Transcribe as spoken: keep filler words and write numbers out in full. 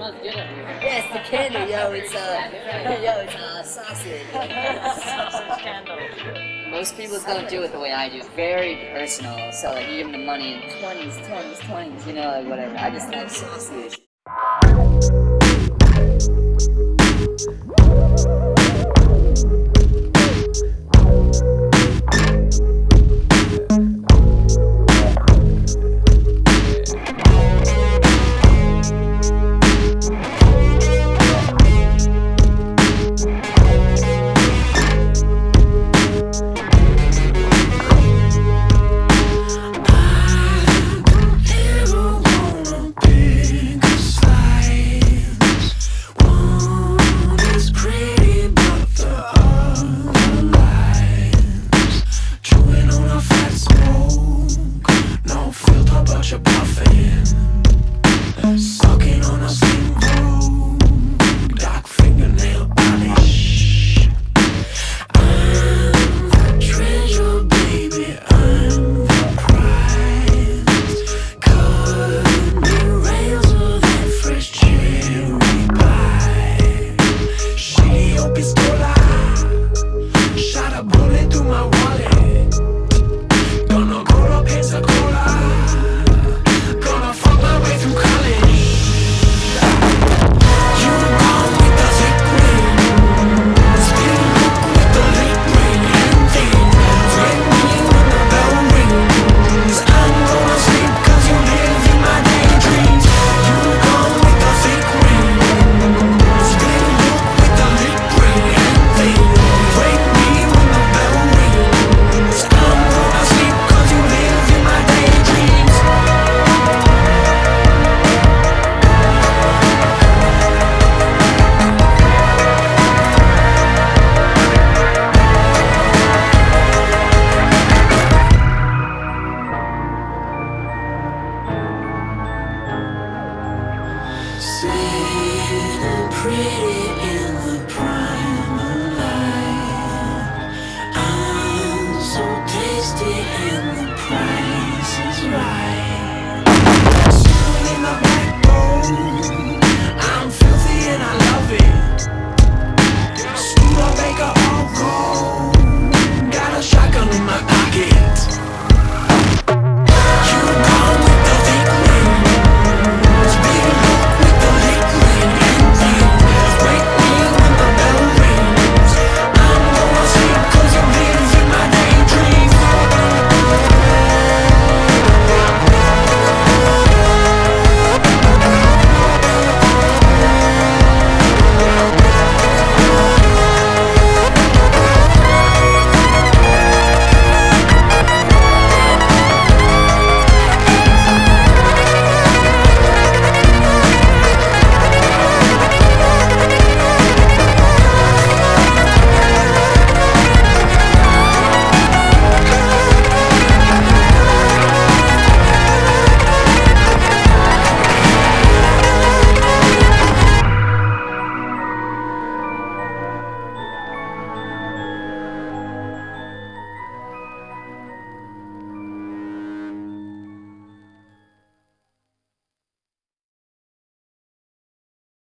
Yeah, it's the candy, yo. It's uh, yo, it's uh, sausage. Sausage candle. Most people don't do it the way I do. Very personal. So like, you give them the money in twenties, tens, twenties, you know, like whatever. I just like sausage. Pretty